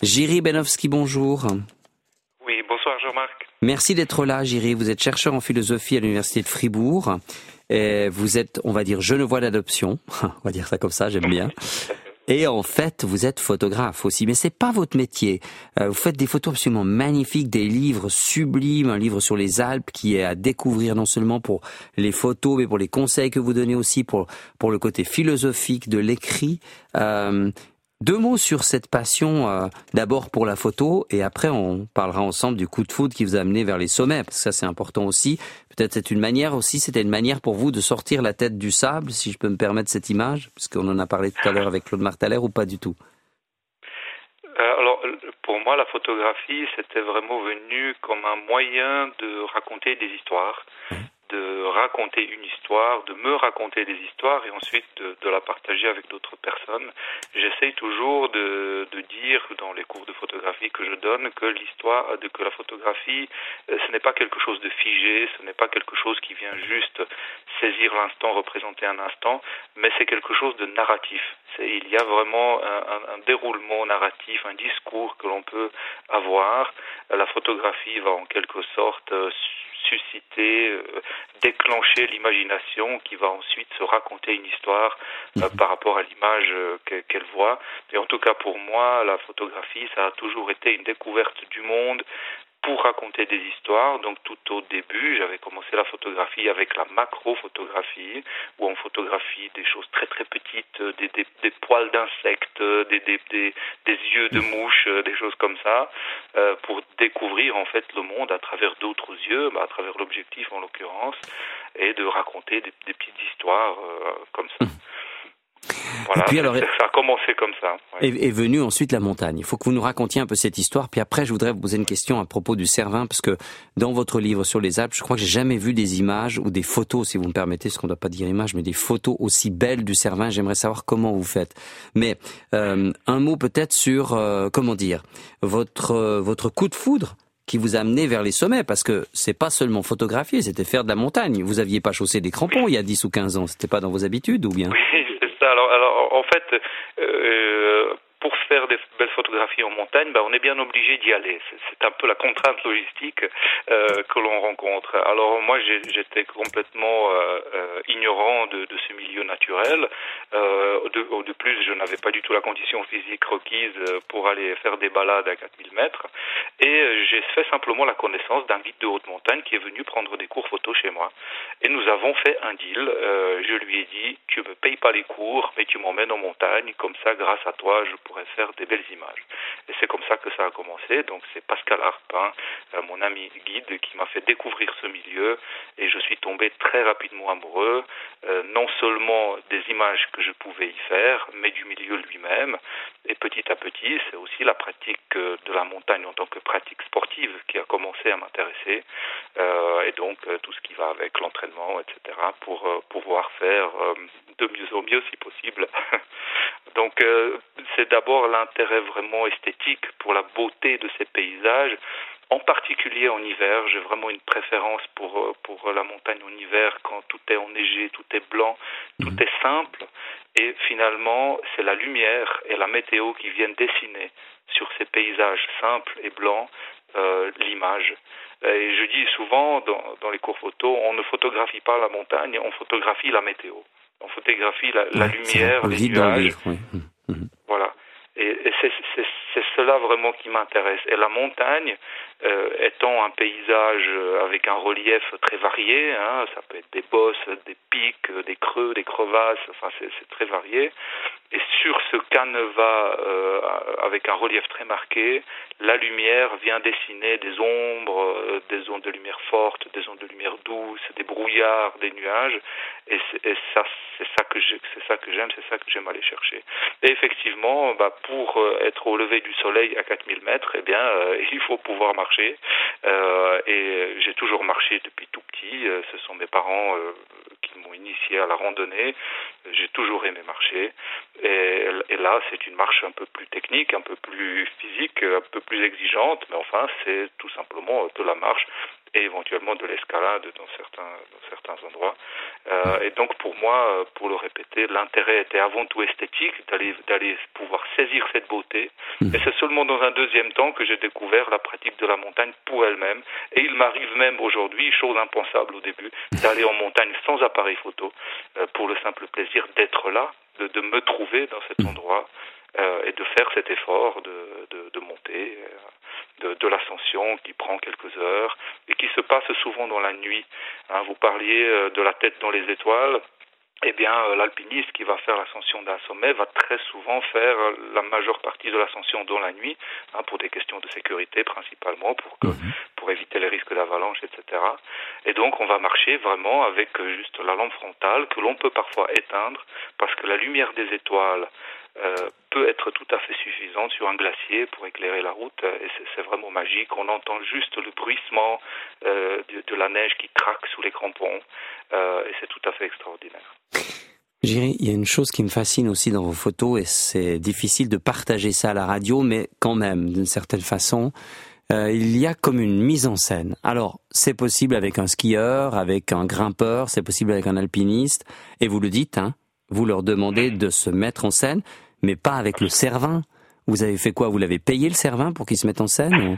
Jiří Benovský, bonjour. Oui, bonsoir Jean-Marc. Merci d'être là, Jiří. Vous êtes chercheur en philosophie à l'Université de Fribourg. Et vous êtes, on va dire, genevois d'adoption. On va dire ça comme ça, j'aime bien. Et en fait, vous êtes photographe aussi, mais c'est pas votre métier. Vous faites des photos absolument magnifiques, des livres sublimes, un livre sur les Alpes qui est à découvrir non seulement pour les photos, mais pour les conseils que vous donnez aussi, pour le côté philosophique de l'écrit. Deux mots sur cette passion, d'abord pour la photo, et après on parlera ensemble du coup de foudre qui vous a amené vers les sommets, parce que ça c'est important aussi. Peut-être c'était une manière pour vous de sortir la tête du sable, si je peux me permettre cette image, parce qu'on en a parlé tout à l'heure avec Claude Martalère, ou pas du tout? Alors, pour moi, la photographie, c'était vraiment venu comme un moyen de raconter des histoires. De raconter une histoire, de me raconter des histoires et ensuite de la partager avec d'autres personnes. J'essaye toujours de dire dans les cours de photographie que je donne que que la photographie, ce n'est pas quelque chose de figé, ce n'est pas quelque chose qui vient juste saisir l'instant, représenter un instant, mais c'est quelque chose de narratif. Il y a vraiment un déroulement narratif, un discours que l'on peut avoir. La photographie va en quelque sorte susciter, déclencher l'imagination qui va ensuite se raconter une histoire par rapport à l'image qu'elle voit. Et en tout cas pour moi, la photographie, ça a toujours été une découverte du monde pour raconter des histoires. Donc tout au début, j'avais commencé la photographie avec la macrophotographie, où on photographie des choses très très petites, des poils d'insectes, des yeux de mouches, des choses comme ça, pour découvrir en fait le monde à travers d'autres yeux, à travers l'objectif en l'occurrence, et de raconter des petites histoires comme ça. Voilà, et puis alors, ça a commencé comme ça. Ouais. Est venue ensuite la montagne. Il faut que vous nous racontiez un peu cette histoire. Puis après, je voudrais vous poser une question à propos du Cervin, parce que dans votre livre sur les Alpes, je crois que j'ai jamais vu des images ou des photos, si vous me permettez, parce qu'on ne doit pas dire images, mais des photos aussi belles du Cervin. J'aimerais savoir comment vous faites. Mais un mot peut-être sur, comment dire, votre coup de foudre qui vous a amené vers les sommets, parce que c'est pas seulement photographier, c'était faire de la montagne. Vous aviez pas chaussé des crampons il y a 10 ou 15 ans. C'était pas dans vos habitudes, ou bien? Oui, c'est ça. Alors en fait, pour faire des belles photographies en montagne, on est bien obligé d'y aller. C'est un peu la contrainte logistique que l'on rencontre. Alors moi, j'étais complètement ignorant de ce milieu naturel. De plus, je n'avais pas du tout la condition physique requise pour aller faire des balades à 4000 mètres. Et j'ai fait simplement la connaissance d'un guide de haute montagne qui est venu prendre des cours photo chez moi. Et nous avons fait un deal. Je lui ai dit, tu me payes pas les cours, mais tu m'emmènes en montagne. Comme ça, grâce à toi, je pourrais faire des belles images. Et c'est comme ça que ça a commencé. Donc c'est Pascal Harpin, mon ami guide, qui m'a fait découvrir ce milieu. Et je suis tombé très rapidement amoureux, non seulement des images que je pouvais y faire, mais du milieu lui-même. Et petit à petit, c'est aussi la pratique de la montagne en tant que pratique sportive qui a commencé à m'intéresser. Et donc tout ce qui va avec l'entraînement, etc., pour pouvoir faire de mieux en mieux si possible. Donc c'est d'abord l'intérêt vraiment esthétique pour la beauté de ces paysages. En particulier en hiver, j'ai vraiment une préférence pour la montagne en hiver, quand tout est enneigé, tout est blanc, tout est simple. Et finalement, c'est la lumière et la météo qui viennent dessiner sur ces paysages simples et blancs l'image. Et je dis souvent dans les cours photo, on ne photographie pas la montagne, on photographie la météo. On photographie la lumière, les nuages. Voilà. Et c'est cela vraiment qui m'intéresse. Et la montagne, étant un paysage avec un relief très varié, ça peut être des bosses, des pics, des creux, des crevasses, enfin c'est très varié. Et sur ce canevas avec un relief très marqué, la lumière vient dessiner des ombres, des ondes de lumière fortes, des ondes de lumière douces, des brouillards, des nuages. Et ça, c'est ça que j'aime, c'est ça que j'aime aller chercher. Et effectivement, pour être au lever du soleil à 4000 mètres, il faut pouvoir marcher. Et j'ai toujours marché depuis tout petit. Ce sont mes parents qui m'ont initié à la randonnée. J'ai toujours aimé marcher. Et là, c'est une marche un peu plus technique, un peu plus physique, un peu plus exigeante. Mais enfin, c'est tout simplement de la marche. et éventuellement de l'escalade dans certains endroits. Et donc pour moi, pour le répéter, l'intérêt était avant tout esthétique, d'aller pouvoir saisir cette beauté. Et c'est seulement dans un deuxième temps que j'ai découvert la pratique de la montagne pour elle-même. Et il m'arrive même aujourd'hui, chose impensable au début, d'aller en montagne sans appareil photo, pour le simple plaisir d'être là, de me trouver dans cet endroit, et de faire cet effort de monter, de l'ascension qui prend quelques heures et qui se passe souvent dans la nuit. Vous parliez de la tête dans les étoiles. Eh bien, l'alpiniste qui va faire l'ascension d'un sommet va très souvent faire la majeure partie de l'ascension dans la nuit, pour des questions de sécurité principalement, pour éviter les risques d'avalanche, etc. Et donc, on va marcher vraiment avec juste la lampe frontale que l'on peut parfois éteindre parce que la lumière des étoiles peut être tout à fait suffisante sur un glacier pour éclairer la route, et c'est vraiment magique. On entend juste le bruissement de la neige qui craque sous les crampons, et c'est tout à fait extraordinaire. Jiří, il y a une chose qui me fascine aussi dans vos photos, et c'est difficile de partager ça à la radio, mais quand même, d'une certaine façon, il y a comme une mise en scène. Alors, c'est possible avec un skieur, avec un grimpeur, c'est possible avec un alpiniste, et vous le dites, vous leur demandez de se mettre en scène, mais pas avec le Cervin. Vous avez fait quoi? Vous l'avez payé le Cervin pour qu'il se mette en scène?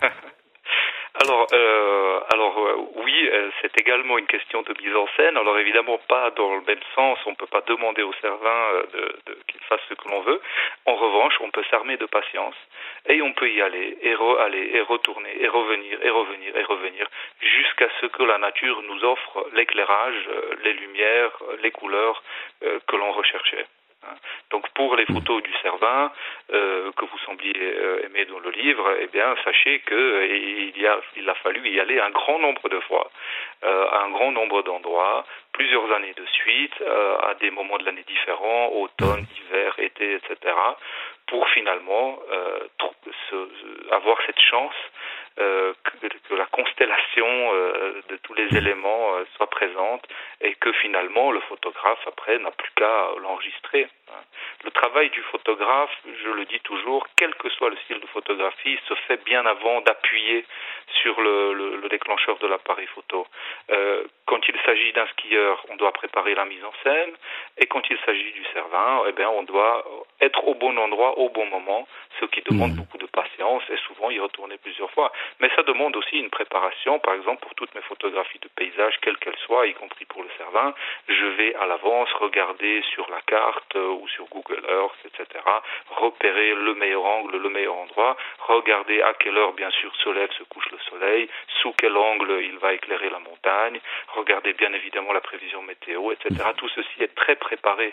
Oui, c'est également une question de mise en scène. Alors évidemment pas dans le même sens, on ne peut pas demander au Cervin qu'il fasse ce que l'on veut. En revanche, on peut s'armer de patience et on peut y aller et retourner et revenir jusqu'à ce que la nature nous offre l'éclairage, les lumières, les couleurs que l'on recherchait. Donc pour les photos du Cervin que vous sembliez aimer dans le livre, eh bien sachez que il a fallu y aller un grand nombre de fois, à un grand nombre d'endroits, plusieurs années de suite, à des moments de l'année différents, automne, hiver, été, etc., pour finalement avoir cette chance que la constellation de tous les éléments soit présente et que finalement le photographe après n'a plus qu'à l'enregistrer. Le travail du photographe, je le dis toujours, quel que soit le style de photographie, se fait bien avant d'appuyer sur le déclencheur de l'appareil photo. Quand il s'agit d'un skieur, on doit préparer la mise en scène, et quand il s'agit du Cervin, eh bien, on doit être au bon endroit, au bon moment, ce qui demande beaucoup de patience et souvent y retourner plusieurs fois. Mais ça demande aussi une préparation, par exemple, pour toutes mes photographies de paysages, quelles qu'elles soient, y compris pour le Cervin, je vais à l'avance regarder sur la carte ou sur Google Earth, etc., repérer le meilleur angle, le meilleur endroit, regarder à quelle heure, bien sûr, se lève, se couche le soleil, sous quel angle il va éclairer la montagne, regarder bien évidemment la prévision météo, etc. Tout ceci est très préparé.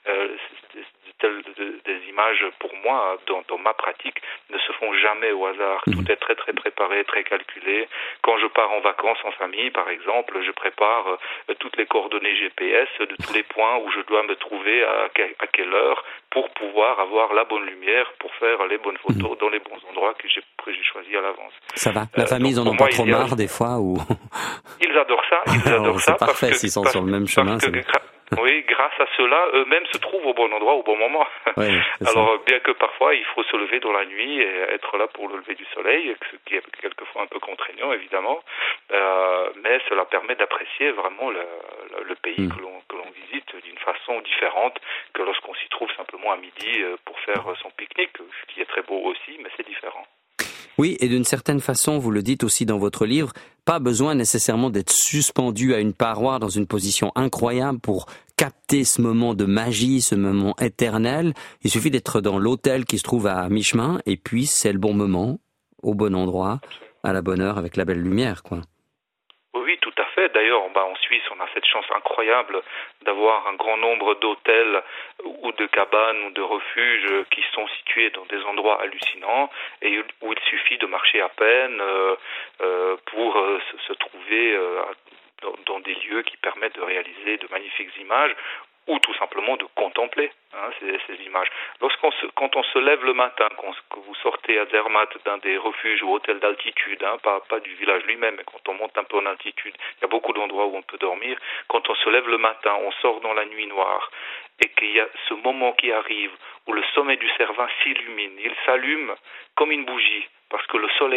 Des images, pour moi, dans ma pratique, ne se font jamais au hasard. Tout est très très préparé, très calculé. Quand je pars en vacances en famille, par exemple, je prépare toutes les coordonnées GPS de tous les points où je dois me trouver à quelle heure pour pouvoir avoir la bonne lumière pour faire les bonnes photos dans les bons endroits que j'ai choisis à l'avance. Ça va? La famille, ils en ont pas trop marre des fois ou... Ils adorent ça. C'est parfait s'ils sont sur le même chemin. Oui, grâce à cela, eux-mêmes se trouvent au bon endroit, au bon moment. Oui, alors, bien que parfois, il faut se lever dans la nuit et être là pour le lever du soleil, ce qui est quelquefois un peu contraignant, évidemment, mais cela permet d'apprécier vraiment le pays que l'on visite d'une façon différente que lorsqu'on s'y trouve simplement à midi pour faire son pique-nique, ce qui est très beau aussi, mais c'est différent. Oui, et d'une certaine façon, vous le dites aussi dans votre livre, pas besoin nécessairement d'être suspendu à une paroi dans une position incroyable pour capter ce moment de magie, ce moment éternel. Il suffit d'être dans l'hôtel qui se trouve à mi-chemin, et puis c'est le bon moment, au bon endroit, à la bonne heure, avec la belle lumière, quoi. Oui, tout à fait. D'ailleurs, en Suisse, on a cette chance incroyable d'avoir un grand nombre d'hôtels ou de cabanes ou de refuges qui sont situés dans des endroits hallucinants et où il suffit de marcher à peine pour se trouver dans des lieux qui permettent de réaliser de magnifiques images ou tout simplement de contempler ces images. Quand on se lève le matin, que vous sortez à Zermatt d'un des refuges ou hôtels d'altitude, pas du village lui-même, mais quand on monte un peu en altitude, il y a beaucoup d'endroits où on peut dormir. Quand on se lève le matin, on sort dans la nuit noire et qu'il y a ce moment qui arrive où le sommet du Cervin s'illumine. Il s'allume comme une bougie parce que le soleil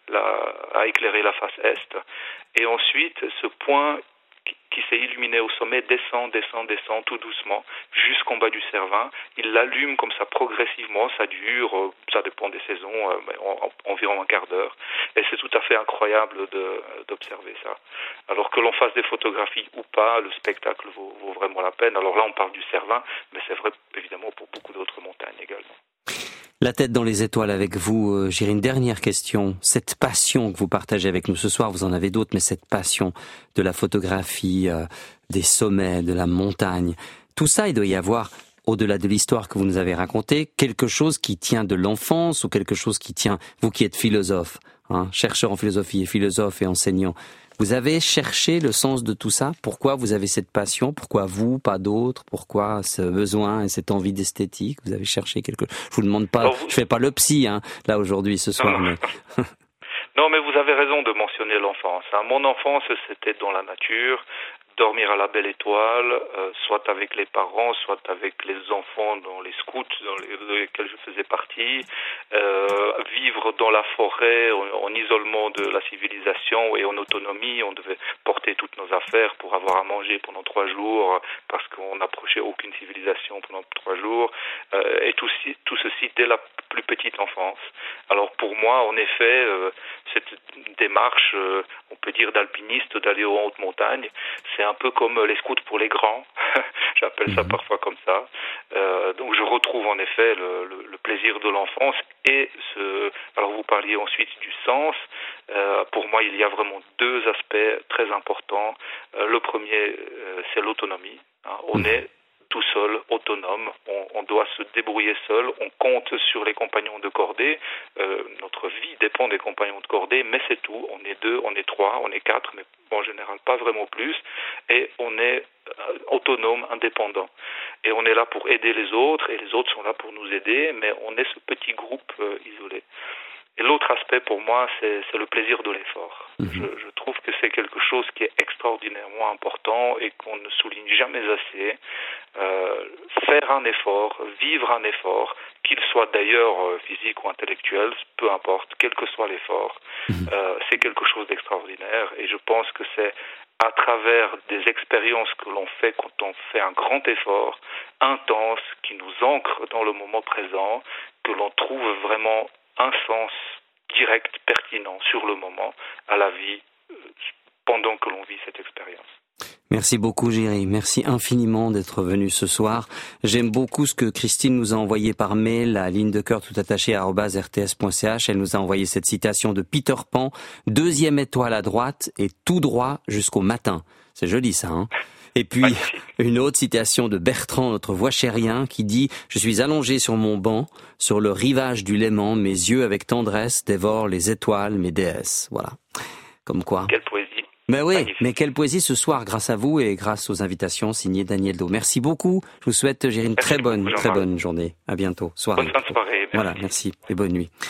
a éclairé la face est. Et ensuite, ce point qui s'est illuminé au sommet descend tout doucement jusqu'en bas du Cervin. Il l'allume comme ça progressivement, ça dure, ça dépend des saisons, environ un quart d'heure. Et c'est tout à fait incroyable d'observer ça. Alors que l'on fasse des photographies ou pas, le spectacle vaut vraiment la peine. Alors là, on parle du Cervin, mais c'est vrai évidemment pour beaucoup d'autres montagnes également. La tête dans les étoiles avec vous, j'ai une dernière question. Cette passion que vous partagez avec nous ce soir, vous en avez d'autres, mais cette passion de la photographie, des sommets, de la montagne, tout ça, il doit y avoir, au-delà de l'histoire que vous nous avez racontée, quelque chose qui tient de l'enfance ou quelque chose qui tient, vous qui êtes philosophe, chercheur en philosophie et philosophe et enseignant, vous avez cherché le sens de tout ça? Pourquoi vous avez cette passion? Pourquoi vous, pas d'autres? Pourquoi ce besoin et cette envie d'esthétique? Vous avez cherché quelque chose? Je vous demande pas, je fais pas le psy, là, aujourd'hui, ce soir, mais... Non, mais vous avez raison de mentionner l'enfance. Mon enfance, c'était dans la nature, dormir à la belle étoile, soit avec les parents, soit avec les enfants dans les scouts dans lesquels je faisais partie, vivre dans la forêt en isolement de la civilisation et en autonomie. On devait porter toutes nos affaires pour avoir à manger pendant 3 jours parce qu'on n'approchait aucune civilisation pendant 3 jours, et tout ceci dès la plus petite enfance. Alors pour moi, en effet, cette démarche, on peut dire d'alpiniste, d'aller aux hautes montagnes, c'est un peu comme les scouts pour les grands, j'appelle ça parfois comme ça. Donc je retrouve en effet le plaisir de l'enfance et alors vous parliez ensuite du sens. Pour moi, il y a vraiment 2 aspects très importants. Le premier, c'est l'autonomie. On est tout seul, autonome, on doit se débrouiller seul, on compte sur les compagnons de cordée, notre vie dépend des compagnons de cordée, mais c'est tout, on est 2, on est 3, on est 4, mais en général pas vraiment plus, et on est autonome, indépendant. Et on est là pour aider les autres, et les autres sont là pour nous aider, mais on est ce petit groupe isolé. Et l'autre aspect pour moi, c'est le plaisir de l'effort. Je trouve que c'est quelque chose qui est extraordinairement important et qu'on ne souligne jamais assez. Faire un effort, vivre un effort, qu'il soit d'ailleurs physique ou intellectuel, peu importe, quel que soit l'effort, c'est quelque chose d'extraordinaire. Et je pense que c'est à travers des expériences que l'on fait quand on fait un grand effort, intense, qui nous ancre dans le moment présent, que l'on trouve vraiment un sens direct, pertinent, sur le moment, à la vie, pendant que l'on vit cette expérience. Merci beaucoup, Géry. Merci infiniment d'être venu ce soir. J'aime beaucoup ce que Christine nous a envoyé par mail à ligne de cœur tout attaché @rts.ch. Elle nous a envoyé cette citation de Peter Pan, 2e étoile à droite et tout droit jusqu'au matin. C'est joli ça, Et puis, une autre citation de Bertrand, notre voixérien, qui dit « Je suis allongé sur mon banc, sur le rivage du Léman, mes yeux avec tendresse dévorent les étoiles, mes déesses. » Voilà. Comme quoi. Quelle poésie. Mais oui, magnifique. Mais quelle poésie ce soir, grâce à vous et grâce aux invitations signées Daniel Do. Merci beaucoup. Je vous souhaite, Géry, une très bonne journée. À bientôt. Soirée. Bonne fin de soirée. Merci. Voilà, merci et bonne nuit.